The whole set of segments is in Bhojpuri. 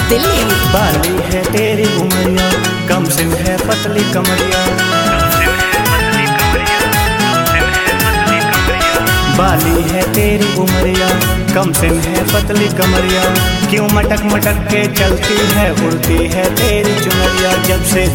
दिल्ली। बाली है तेरी उमरिया, कम सिन है पतली कमरिया। बाली है तेरी उमरिया, कम सिन है पतली कमरिया। क्यों मटक मटक के चलती है, उड़ती है तेरी चुनरिया। जब से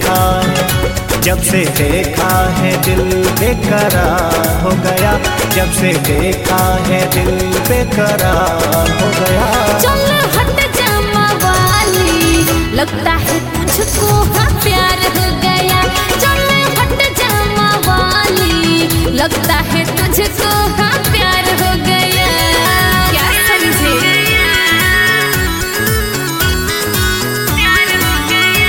देखा है दिल बेकरार हो गया। जब से देखा है दिल बेकरार हो गया। चल हट जा वाली, लगता है तुझको हाँ प्यार हो गया। चल हट जा वाली, लगता है तुझको हाँ प्यार हो गया। क्या समझे? प्यार हो गया।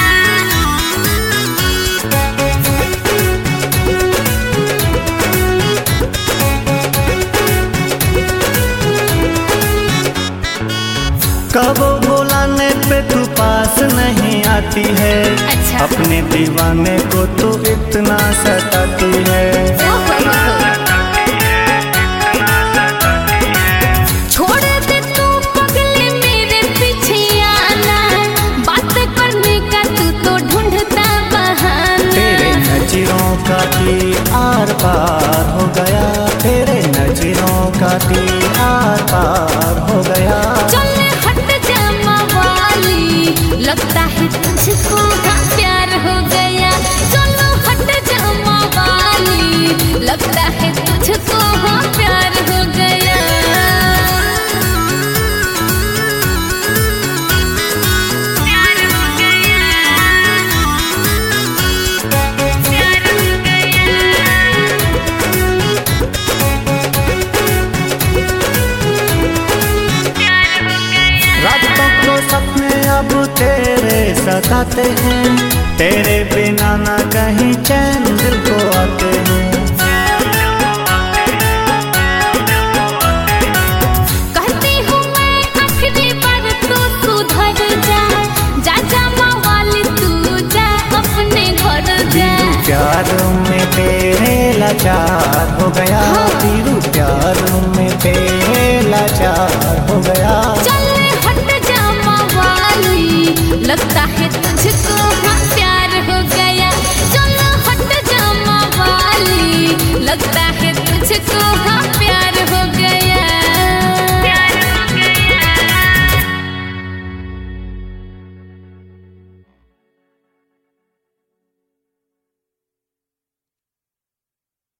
कब बुलाने पे तू पास नहीं आती है। अच्छा। अपने दीवाने को तू इतना सताती है। छोड़ दे तू पगले मेरे पीछे आना, बात करने का तू तो ढूंढता बहाना। तेरे नजरों का तीर आर पार हो गया। तेरे नजरों का तीर आर पार हो गया। चल हट जा वाली, लगता है तुझको हाँ प्यार हो गया। चलो हट जा वाली, लगता है तुझको हाँ प्यार हो गया। प्यार हो गया। प्यार हो गया। रातों को सपने अब तेरे सताते हैं। तेरे बिना ना कहीं चैन दिल को आते हैं। कहती हूँ मैं आखिरी बार तू सुधर जा। जा जा वाली तू जा, अपने घर जा। प्यार में तेरे लाचार हो गया। तीरू प्यार में तेरे लाचार हो गया। चल हट जा वाली, लगता है तुझको